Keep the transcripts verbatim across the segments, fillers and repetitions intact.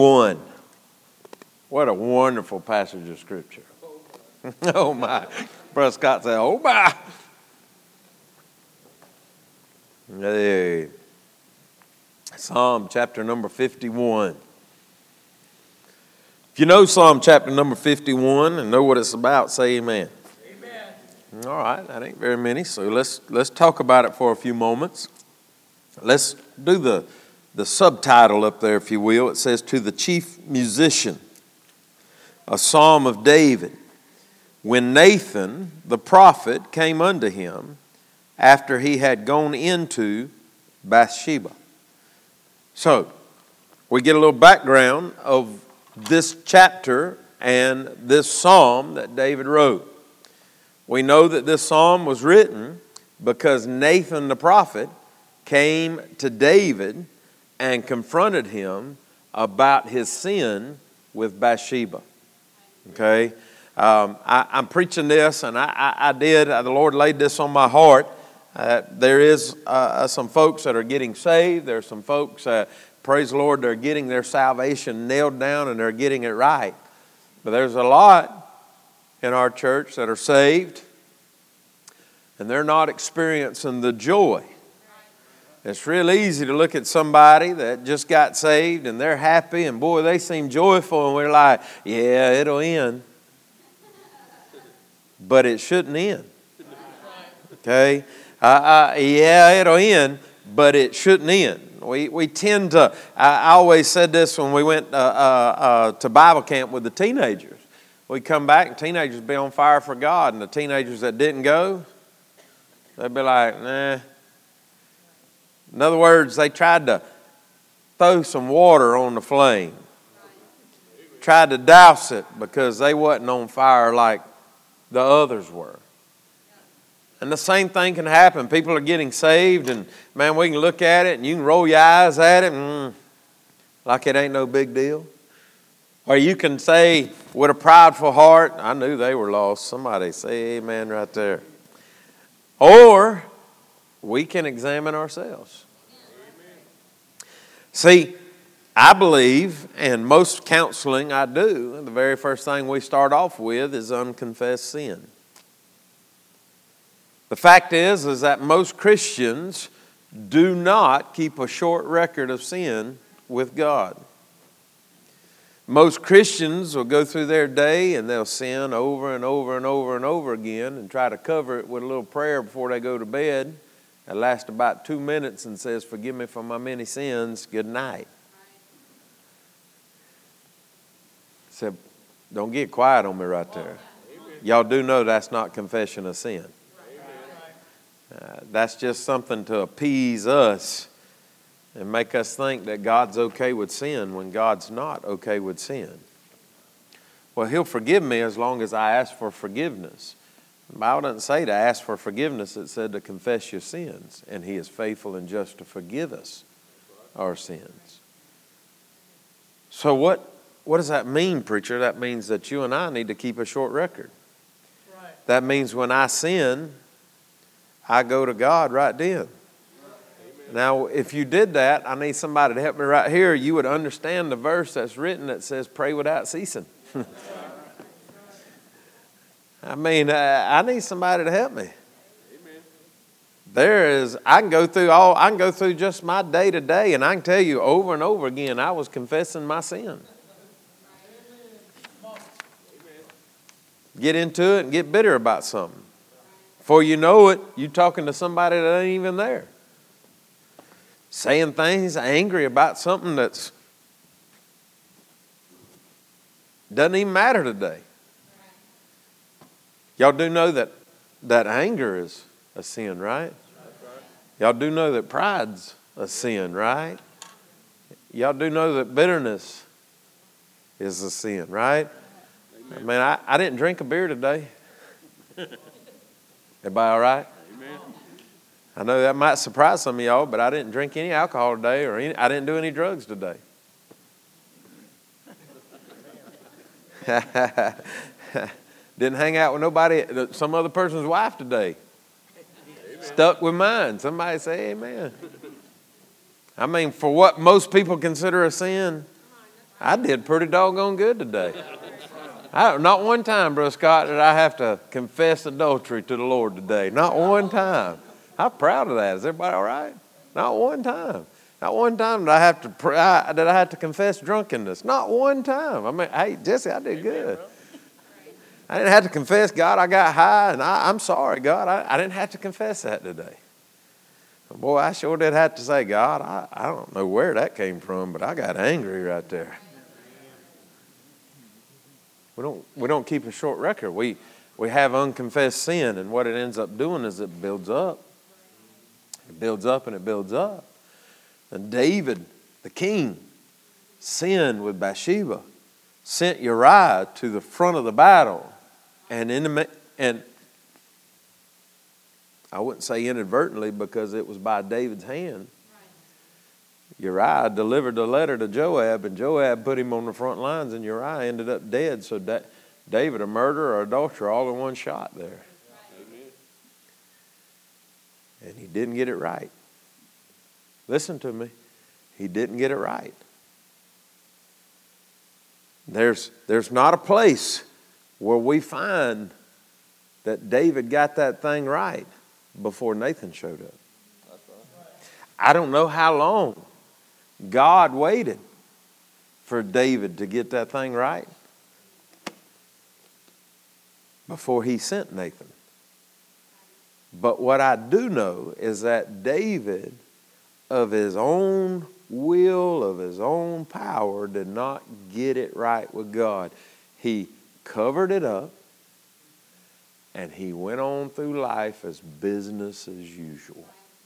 One. What a wonderful passage of Scripture. Oh my. Brother Scott said, oh my. Hey. Psalm chapter number fifty-one. If you know Psalm chapter number fifty-one and know what it's about, say amen. Amen. All right, that ain't very many, so let's let's talk about it for a few moments. Let's do the, the subtitle up there, if you will. It says, To the Chief Musician, a Psalm of David, when Nathan the prophet came unto him after he had gone into Bathsheba. So, we get a little background of this chapter and this psalm that David wrote. We know that this psalm was written because Nathan the prophet came to David and confronted him about his sin with Bathsheba. Okay? Um, I, I'm preaching this, and I, I, I did. Uh, the Lord laid this on my heart. Uh, there is uh, some folks that are getting saved. There are some folks, uh, praise the Lord, they're getting their salvation nailed down and they're getting it right. But there's a lot in our church that are saved, and they're not experiencing the joy. It's real easy to look at somebody that just got saved and they're happy and boy, they seem joyful, and we're like, yeah, it'll end. But it shouldn't end. Okay? Uh, uh, yeah, it'll end, but it shouldn't end. We we tend to, I, I always said this when we went uh, uh, uh, to Bible camp with the teenagers. We'd come back and teenagers would be on fire for God, and the teenagers that didn't go, they'd be like, nah. In other words, they tried to throw some water on the flame. Tried to douse it because they wasn't on fire like the others were. And the same thing can happen. People are getting saved, and man, we can look at it and you can roll your eyes at it and, like it ain't no big deal. Or you can say with a prideful heart, I knew they were lost. Somebody say amen right there. Or we can examine ourselves. See, I believe, and most counseling I do, the very first thing we start off with is unconfessed sin. The fact is, is that most Christians do not keep a short record of sin with God. Most Christians will go through their day and they'll sin over and over and over and over again and try to cover it with a little prayer before they go to bed. It lasts about two minutes and says, forgive me for my many sins, good night. Said, don't get quiet on me right there. Y'all do know that's not confession of sin. Uh, that's just something to appease us and make us think that God's okay with sin when God's not okay with sin. Well, He'll forgive me as long as I ask for forgiveness. The Bible doesn't say to ask for forgiveness. It said to confess your sins, and He is faithful and just to forgive us our sins. So what, what does that mean, preacher? That means that you and I need to keep a short record. Right. That means when I sin, I go to God right then. Amen. Now, if you did that, I need somebody to help me right here. You would understand the verse that's written that says, pray without ceasing. I mean, uh, I need somebody to help me. Amen. There is, I can go through all, I can go through just my day to day, and I can tell you over and over again, I was confessing my sin. Amen. Get into it and get bitter about something. Before you know it, you're talking to somebody that ain't even there. Saying things, angry about something that's doesn't even matter today. Y'all do know that, that anger is a sin, right? Y'all do know that pride's a sin, right? Y'all do know that bitterness is a sin, right? I mean, I, I didn't drink a beer today. Everybody all right? Amen. I know that might surprise some of y'all, but I didn't drink any alcohol today, or any, I didn't do any drugs today. Didn't hang out with nobody, some other person's wife today. Amen. Stuck with mine. Somebody say amen. I mean, for what most people consider a sin, I did pretty doggone good today. I, not one time, Brother Scott, did I have to confess adultery to the Lord today. Not one time. I'm proud of that. Is everybody all right? Not one time. Not one time did I have to pray, I, did I have to confess drunkenness. Not one time. I mean, hey, Jesse, I did good. I didn't have to confess, God, I got high, and I, I'm sorry, God. I, I didn't have to confess that today. Boy, I sure did have to say, God, I, I don't know where that came from, but I got angry right there. We don't we don't keep a short record. We we have unconfessed sin, and what it ends up doing is it builds up. It builds up and it builds up. And David, the king, sinned with Bathsheba, sent Uriah to the front of the battle, and in the, and I wouldn't say inadvertently because it was by David's hand. Uriah delivered the letter to Joab, and Joab put him on the front lines, and Uriah ended up dead. So da- David, a murderer, or adulterer, all in one shot there. Amen. And he didn't get it right. Listen to me. He didn't get it right. There's, there's not a place where we find that David got that thing right before Nathan showed up. That's right. I don't know how long God waited for David to get that thing right before he sent Nathan. But what I do know is that David, of his own will, of his own power, did not get it right with God. He covered it up, and he went on through life as business as usual.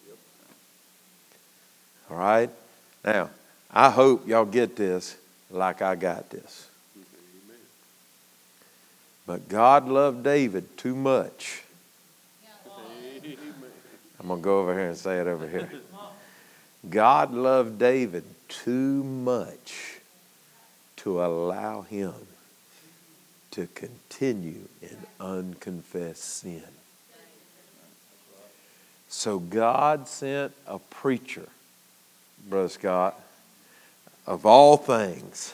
All right? Now, I hope y'all get this like I got this. But God loved David too much. I'm going to go over here and say it over here. God loved David too much to allow him to continue in unconfessed sin. So God sent a preacher, Brother Scott, of all things.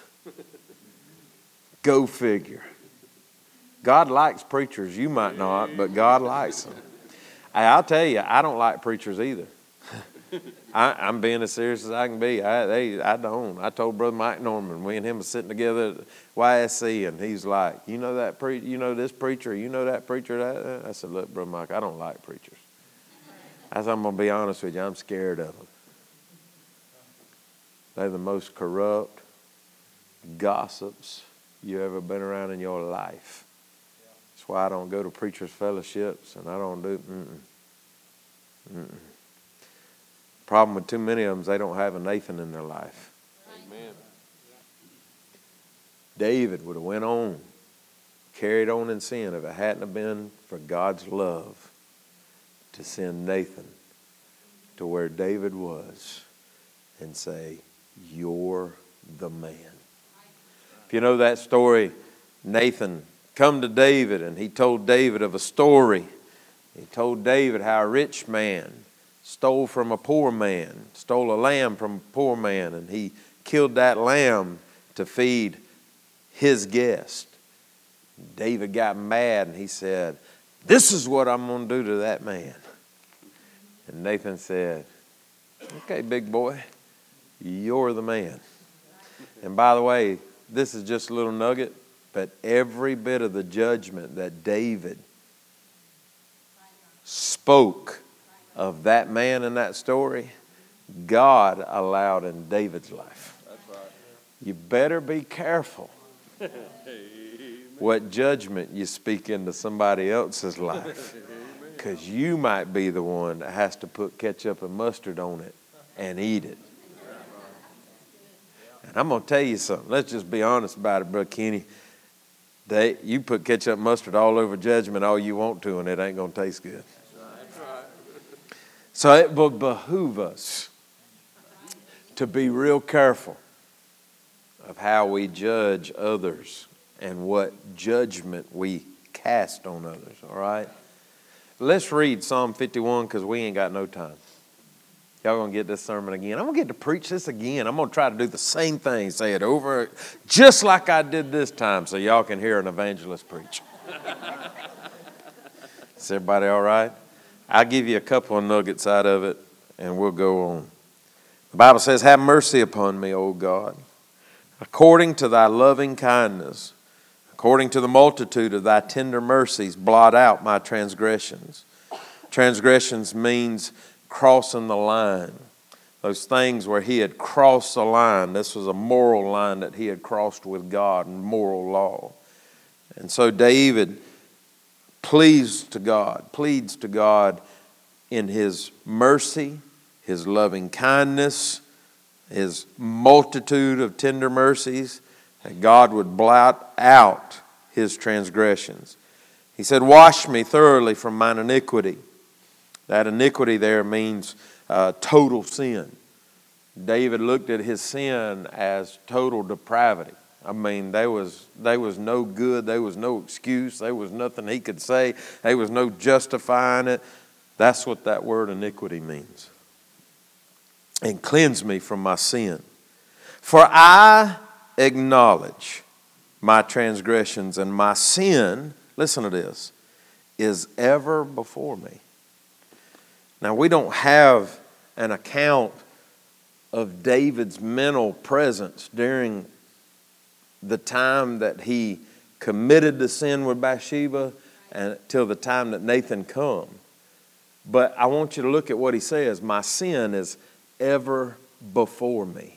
Go figure. God likes preachers. You might not, but God likes them. Hey, I'll tell you, I don't like preachers either. I, I'm being as serious as I can be. I, they, I don't. I told Brother Mike Norman, we and him was sitting together at Y S C, and he's like, you know that pre- you know this preacher, you know that preacher. That? I said, look, Brother Mike, I don't like preachers. I said, I'm going to be honest with you, I'm scared of them. They're the most corrupt gossips you ever been around in your life. That's why I don't go to preachers' fellowships, and I don't do, mm-mm, mm-mm. Problem with too many of them is they don't have a Nathan in their life. Amen. David would have went on, carried on in sin if it hadn't have been for God's love to send Nathan to where David was and say, you're the man. If you know that story, Nathan come to David and he told David of a story. He told David how a rich man stole from a poor man, stole a lamb from a poor man, and he killed that lamb to feed his guest. David got mad and he said, this is what I'm going to do to that man. And Nathan said, okay, big boy, you're the man. And by the way, this is just a little nugget, but every bit of the judgment that David spoke of that man in that story, God allowed in David's life. That's right. You better be careful what judgment you speak into somebody else's life, because you might be the one that has to put ketchup and mustard on it and eat it. And I'm going to tell you something. Let's just be honest about it, Brother Kenny. They, you put ketchup and mustard all over judgment all you want to, and it ain't going to taste good. So it will behoove us to be real careful of how we judge others and what judgment we cast on others, all right? Let's read Psalm fifty-one because we ain't got no time. Y'all going to get this sermon again. I'm going to get to preach this again. I'm going to try to do the same thing, say it over, just like I did this time, so y'all can hear an evangelist preach. Is everybody all right? I'll give you a couple of nuggets out of it, and we'll go on. The Bible says, have mercy upon me, O God, according to thy loving kindness, according to the multitude of thy tender mercies, blot out my transgressions. Transgressions means crossing the line. Those things where he had crossed the line. This was a moral line that he had crossed with God and moral law. And so David pleads to God, pleads to God in his mercy, his loving kindness, his multitude of tender mercies, that God would blot out his transgressions. He said, wash me thoroughly from mine iniquity. That iniquity there means uh, total sin. David looked at his sin as total depravity. I mean, there was, there was no good, there was no excuse, there was nothing he could say, there was no justifying it. That's what that word iniquity means. And cleanse me from my sin. For I acknowledge my transgressions, and my sin, listen to this, is ever before me. Now, we don't have an account of David's mental presence during the time that he committed the sin with Bathsheba and till the time that Nathan come. But I want you to look at what he says. My sin is ever before me.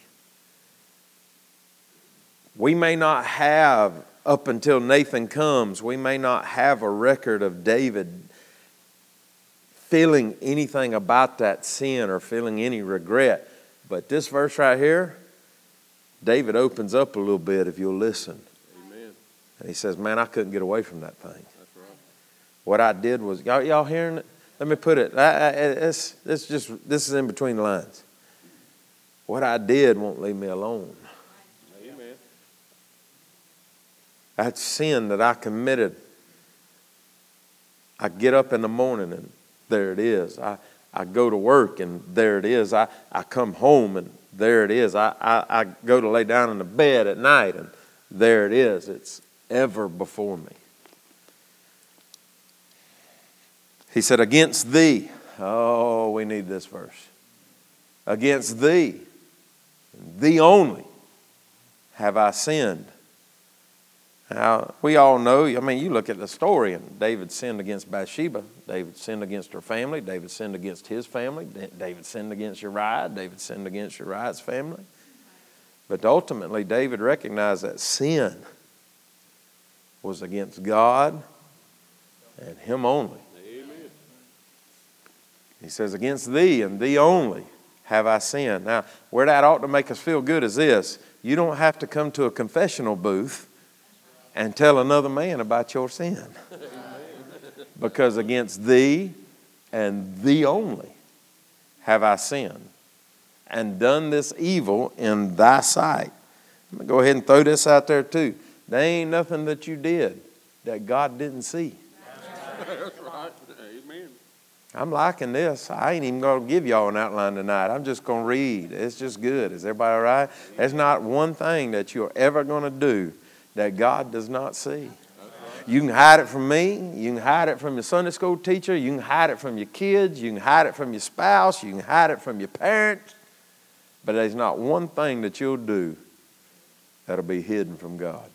We may not have, up until Nathan comes, we may not have a record of David feeling anything about that sin or feeling any regret. But this verse right here, David opens up a little bit if you'll listen. Amen. And he says, man, I couldn't get away from that thing. That's right. What I did was, y'all, y'all hearing it? Let me put it, I, I, it's, it's just, this is in between the lines. What I did won't leave me alone. Amen. That sin that I committed, I get up in the morning and there it is. I, I go to work and there it is. I, I come home and there it is. I, I, I go to lay down in the bed at night and there it is. It's ever before me. He said, against thee. Oh, we need this verse. Against thee, thee only, have I sinned. Now, we all know, I mean, you look at the story, and David sinned against Bathsheba. David sinned against her family. David sinned against his family. David sinned against Uriah. David sinned against Uriah's family. But ultimately, David recognized that sin was against God and him only. Amen. He says, against thee and thee only have I sinned. Now, where that ought to make us feel good is this. You don't have to come to a confessional booth and tell another man about your sin. Because against thee and thee only have I sinned and done this evil in thy sight. I'm going to go ahead and throw this out there too. There ain't nothing that you did that God didn't see. That's right. Amen. I'm liking this. I ain't even going to give y'all an outline tonight. I'm just going to read. It's just good. Is everybody all right? There's not one thing that you're ever going to do that God does not see. You can hide it from me. You can hide it from your Sunday school teacher. You can hide it from your kids. You can hide it from your spouse. You can hide it from your parents. But there's not one thing that you'll do that'll be hidden from God.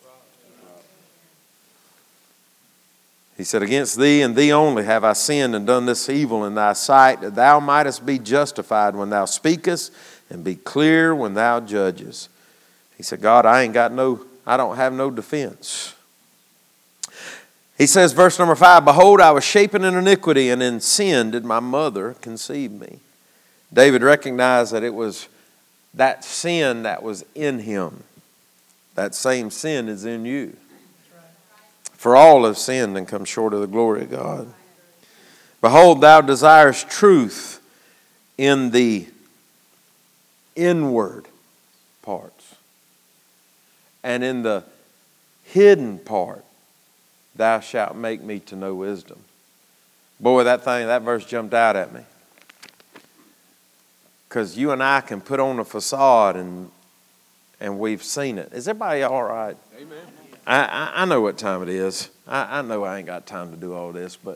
He said, against thee and thee only have I sinned and done this evil in thy sight, that thou mightest be justified when thou speakest and be clear when thou judgest. He said, God, I ain't got no I don't have no defense. He says, verse number five, behold, I was shapen in iniquity, and in sin did my mother conceive me. David recognized that it was that sin that was in him. That same sin is in you. For all have sinned and come short of the glory of God. Behold, thou desirest truth in the inward parts. And in the hidden part, thou shalt make me to know wisdom. Boy, that thing, that verse jumped out at me. Because you and I can put on a facade and and we've seen it. Is everybody all right? Amen. I, I, I know what time it is. I, I know I ain't got time to do all this, but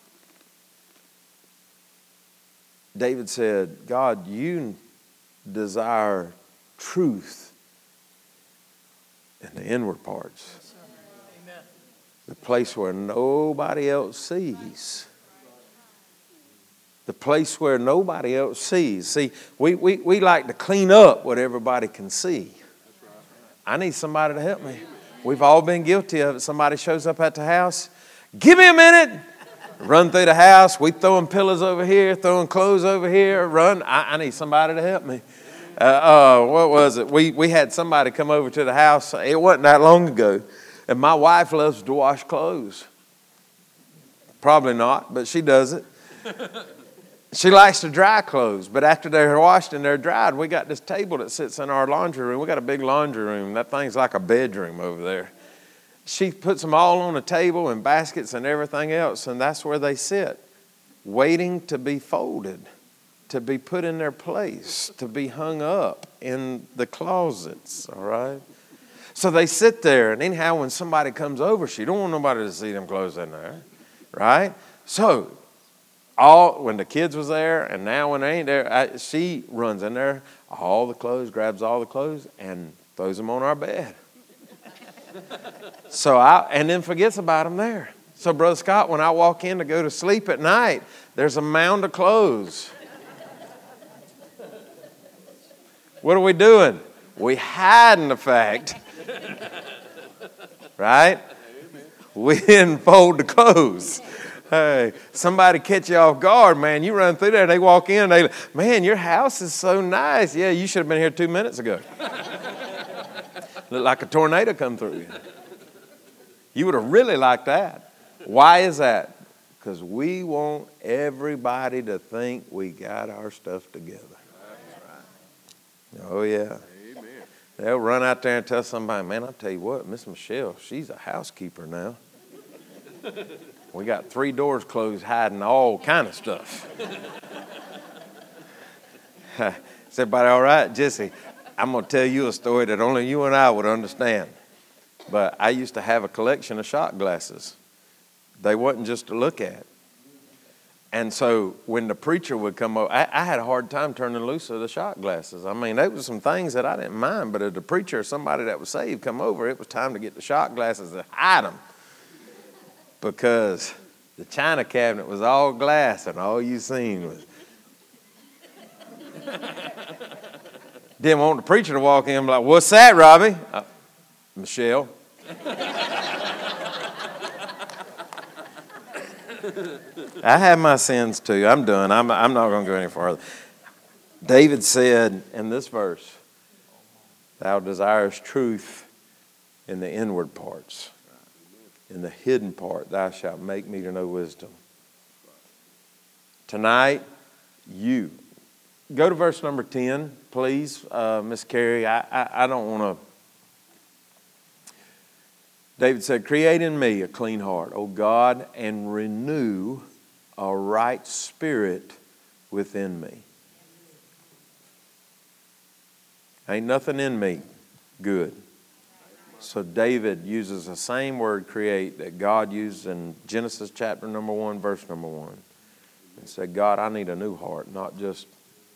David said, God, you desire truth in the inward parts. Amen. The place where nobody else sees. The place where nobody else sees. See, we, we, we like to clean up what everybody can see. I need somebody to help me. We've all been guilty of it. Somebody shows up at the house. Give me a minute. Run through the house. We throwing pillows over here, throwing clothes over here. Run. I, I need somebody to help me. Uh, uh, what was it? We, we had somebody come over to the house. It wasn't that long ago. And my wife loves to wash clothes. Probably not, but she does it. She likes to dry clothes, but after they're washed and they're dried, we got this table that sits in our laundry room. We got a big laundry room. That thing's like a bedroom over there. She puts them all on a table and baskets and everything else, and that's where they sit, waiting to be folded, to be put in their place, to be hung up in the closets, all right? So they sit there, and anyhow, when somebody comes over, she don't want nobody to see them clothes in there, right? So all when the kids was there, and now when they ain't there, I, she runs in there, all the clothes, grabs all the clothes, and throws them on our bed. So I and then forgets about them there. So Brother Scott, when I walk in to go to sleep at night, there's a mound of clothes. What are we doing? We hiding the fact, right? We didn't fold the clothes. Hey, somebody catch you off guard, man. You run through there, they walk in, they, man, your house is so nice. Yeah, you should have been here two minutes ago. Looked like a tornado come through you. You would have really liked that. Why is that? Because we want everybody to think we got our stuff together. Oh, yeah. Amen. They'll run out there and tell somebody, man, I'll tell you what, Miss Michelle, she's a housekeeper now. We got three doors closed hiding all kind of stuff. Is everybody all right? Jesse, I'm going to tell you a story that only you and I would understand. But I used to have a collection of shot glasses. They wasn't just to look at. And so when the preacher would come over, I, I had a hard time turning loose of the shot glasses. I mean, there was some things that I didn't mind, but if the preacher or somebody that was saved come over, it was time to get the shot glasses and hide them. Because the china cabinet was all glass and all you seen was. Didn't want the preacher to walk in and be like, what's that, Robbie? Uh, Michelle. I have my sins too. I'm done. I'm, I'm not going to go any farther. David said in this verse, thou desirest truth in the inward parts. In the hidden part, thou shalt make me to know wisdom. Tonight, you. Go to verse number ten, please, uh, Miss Carrie. I, I, I don't want to. David said, create in me a clean heart, O God, and renew a right spirit within me. Ain't nothing in me good. So David uses the same word, create, that God used in Genesis chapter number one, verse number one. And said, God, I need a new heart, not just...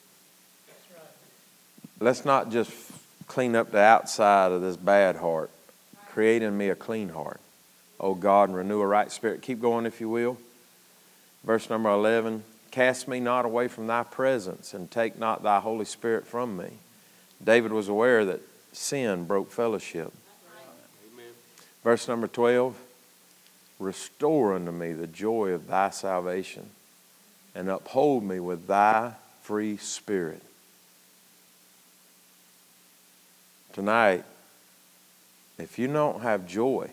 Let's not just clean up the outside of this bad heart. Create in me a clean heart. Oh God, and renew a right spirit. Keep going if you will. Verse number eleven. Cast me not away from thy presence, and take not thy Holy Spirit from me. David was aware that sin broke fellowship. Amen. Verse number twelve. Restore unto me the joy of thy salvation, and uphold me with thy free spirit. Tonight, if you don't have joy,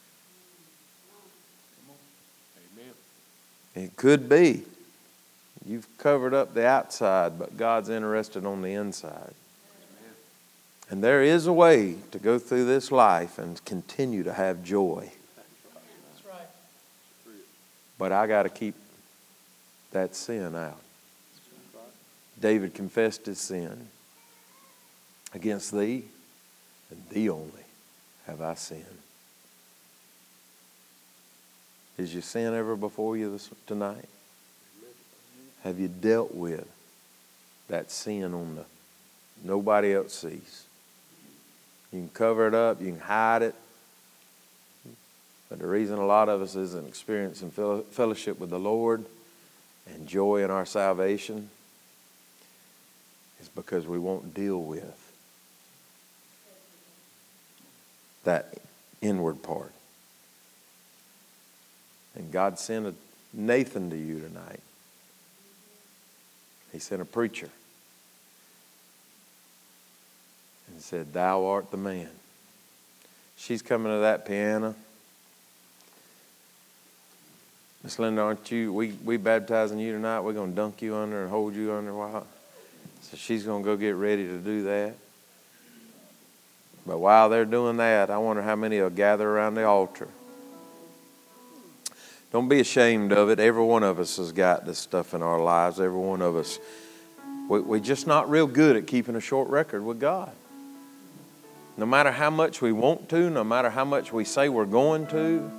it could be you've covered up the outside, but God's interested on the inside. And there is a way to go through this life and continue to have joy. That's right. But I got to keep that sin out. David confessed his sin. Against thee, and thee only, have I sinned. Is your sin ever before you this, tonight? Have you dealt with that sin on the nobody else sees? You can cover it up, you can hide it. But the reason a lot of us isn't experiencing fellowship with the Lord and joy in our salvation is because we won't deal with that inward part. And God sent a Nathan to you tonight. He sent a preacher and said, thou art the man. She's coming to that piano. Miss Linda, aren't you, we, we baptizing you tonight. We're going to dunk you under and hold you under a while. So she's going to go get ready to do that. But while they're doing that, I wonder how many will gather around the altar. Don't be ashamed of it. Every one of us has got this stuff in our lives. Every one of us. We, we're just not real good at keeping a short record with God. No matter how much we want to, no matter how much we say we're going to,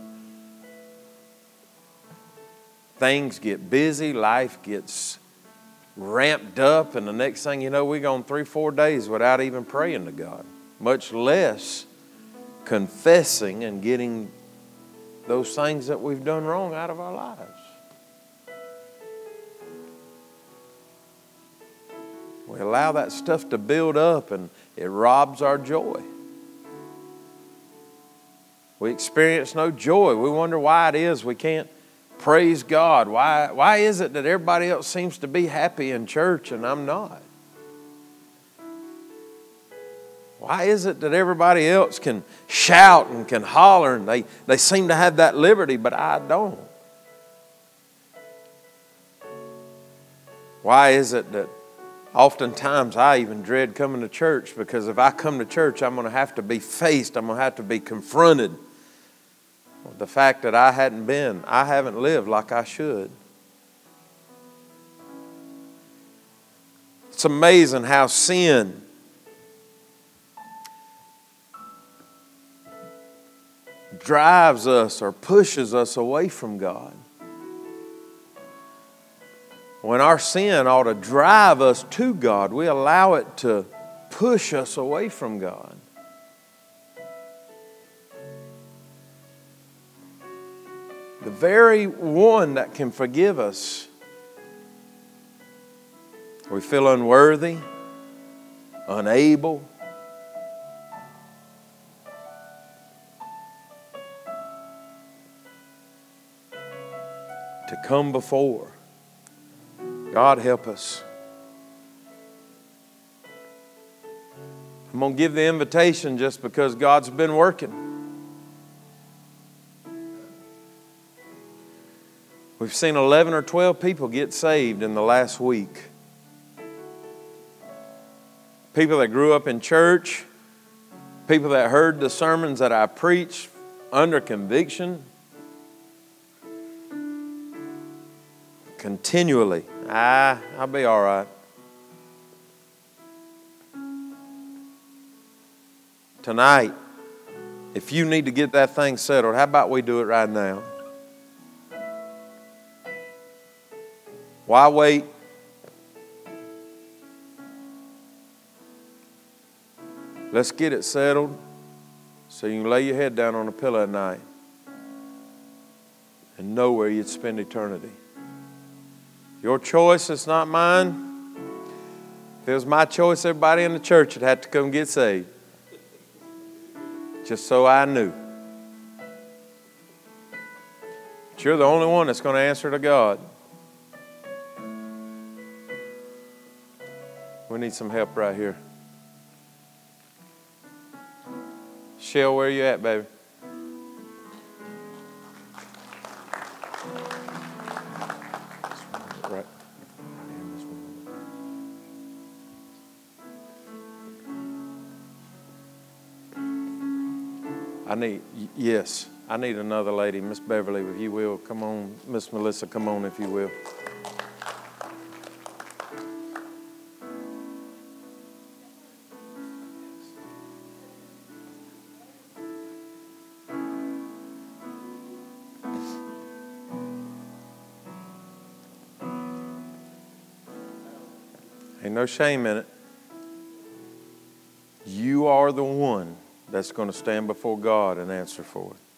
things get busy, life gets ramped up, and the next thing you know, we're gone three, four days without even praying to God, much less confessing and getting those things that we've done wrong out of our lives. We allow that stuff to build up and it robs our joy. We experience no joy. We wonder why it is we can't praise God. Why, why is it that everybody else seems to be happy in church and I'm not? Why is it that everybody else can shout and can holler and they, they seem to have that liberty, but I don't? Why is it that oftentimes I even dread coming to church? Because if I come to church, I'm going to have to be faced, I'm going to have to be confronted with the fact that I hadn't been, I haven't lived like I should. It's amazing how sin drives us or pushes us away from God. When our sin ought to drive us to God, we allow it to push us away from God. The very one that can forgive us, we feel unworthy, unable. To come before. God help us. I'm going to give the invitation just because God's been working. We've seen eleven or twelve people get saved in the last week. People that grew up in church, people that heard the sermons that I preached under conviction, continually. Ah, I'll be all right. Tonight, if you need to get that thing settled, how about we do it right now? Why wait? Let's get it settled so you can lay your head down on a pillow at night and know where you'd spend eternity. Your choice, it's not mine. If it was my choice, everybody in the church would have to come get saved. Just so I knew. But you're the only one that's going to answer to God. We need some help right here. Shell, where you at, baby? Right. I need, yes, I need another lady. Miss Beverly, if you will, come on. Miss Melissa, come on if you will. Ain't no shame in it. You are the one that's going to stand before God and answer for it.